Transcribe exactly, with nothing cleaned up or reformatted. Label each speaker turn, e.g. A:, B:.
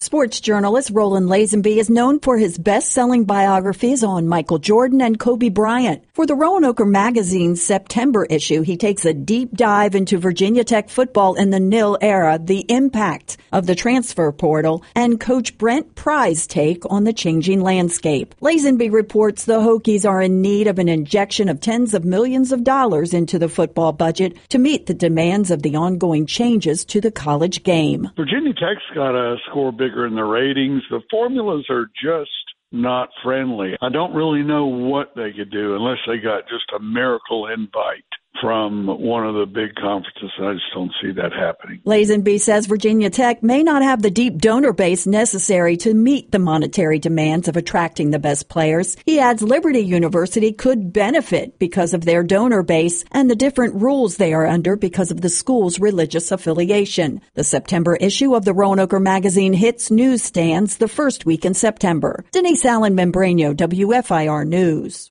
A: Sports journalist Roland Lazenby is known for his best-selling biographies on Michael Jordan and Kobe Bryant. For the Roanoke Magazine's September issue, he takes a deep dive into Virginia Tech football in the nil era, the impact of the transfer portal, and Coach Brent Pry's take on the changing landscape. Lazenby reports the Hokies are in need of an injection of tens of millions of dollars into the football budget to meet the demands of the ongoing changes to the college game.
B: Virginia Tech's got to score bigger in the ratings. The formulas are just not friendly. I don't really know what they could do unless they got just a miracle invite from one of the big conferences. I just don't see that happening.
A: Lazenby says Virginia Tech may not have the deep donor base necessary to meet the monetary demands of attracting the best players. He adds Liberty University could benefit because of their donor base and the different rules they are under because of the school's religious affiliation. The September issue of the Roanoke Magazine hits newsstands the first week in September. Denise Allen Membrano, W F I R News.